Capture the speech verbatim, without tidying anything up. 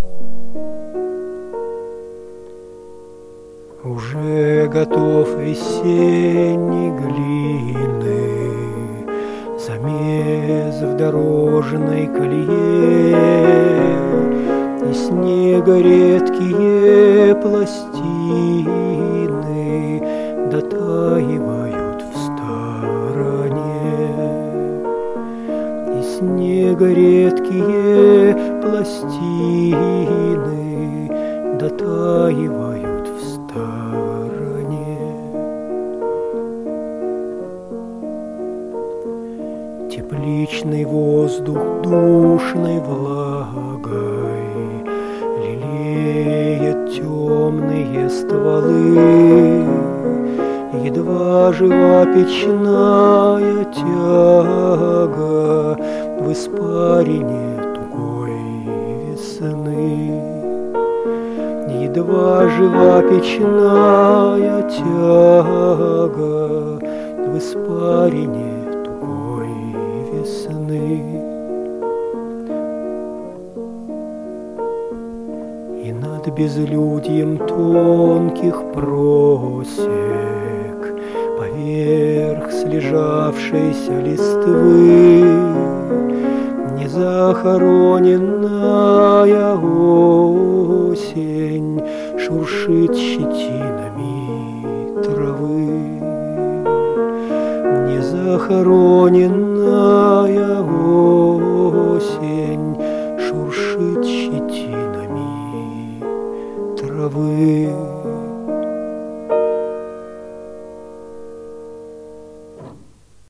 Уже готов весенний глины замес в дорожной колее, и снега редкие пластины дотаивают в стороне. И снега редкие пластины дотаивают в стороне. Тепличный воздух душной влагой лелеет темные стволы, едва жива печная тяга в испарине тугой весны. Едва жива печная тяга в испарине тугой весны. И над безлюдьем тонких просек, поверх слежавшейся листвы, незахороненная осень шуршит щетинами травы. Незахороненная